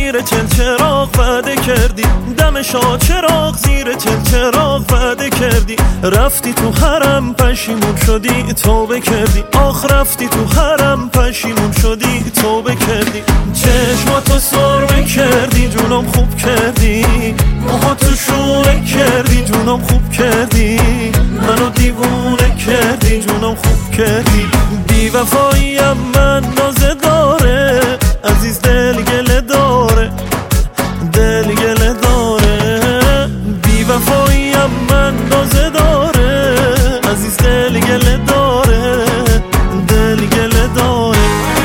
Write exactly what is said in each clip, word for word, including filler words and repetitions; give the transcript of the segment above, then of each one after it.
زیر چل چراغ وعده کردی، دم شاه چراغ زیر چل چراغ وعده کردی. رفتی تو حرم پشیمون شدی توبه کردی، آخ رفتی تو حرم پشیمون شدی توبه کردی. چشماتو سرمه کردی جونم خوب کردی، موهاتو شونه کردی جونم خوب کردی. منو دیوونه کردی جونم خوب کردی. بی وفاییم من نازه داره، عزیز دل گله داره، دل گله داره. بی وفاییم من نازه داره، عزیز دل گله داره، دل گله داره.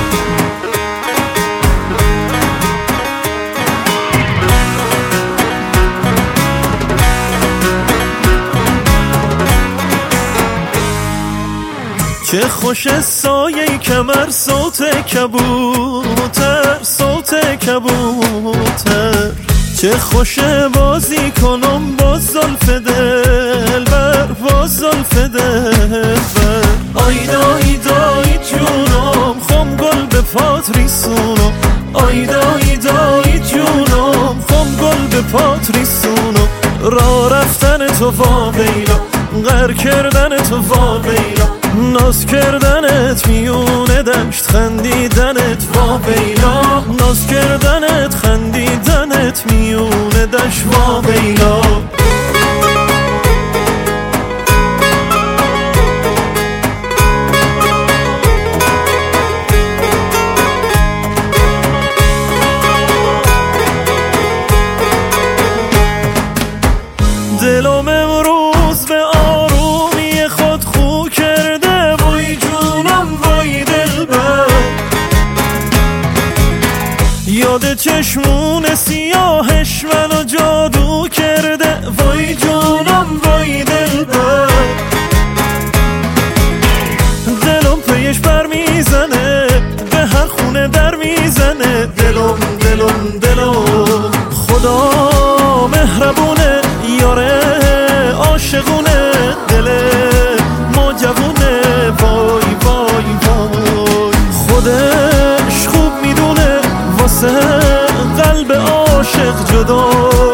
چه خوش سایه کمر صوت کبوتر، صوت کبوتر. چه خوش بازی کنم با زلف دلبر، با زلف دلبر. آیدا آیدا ای جونم خم گل به پات ریسونم، آیدا آیدا ای جونم خم گل به پات ریسونم. را رفتن تو واویلا، غر کردن تو واویلا، ناز کردنت میونه دشت خندیدنت واویلا، ناز کردنت خندیدنت میونه دشت واویلا. دلم امروز به آرومی خود خو کرده، وای جونم وای دلبر. یاد چشمون سیاهش منو جادو کرده، وای جونم وای دلبر. دلم پیش بر میزنه، به هر خونه در میزنه. دلم دلم دلم خدا مهربونه، یاره عاشقونه، دل ما جوونه. وای وای وای خودش خوب میدونه، واسه قلب عاشق جدا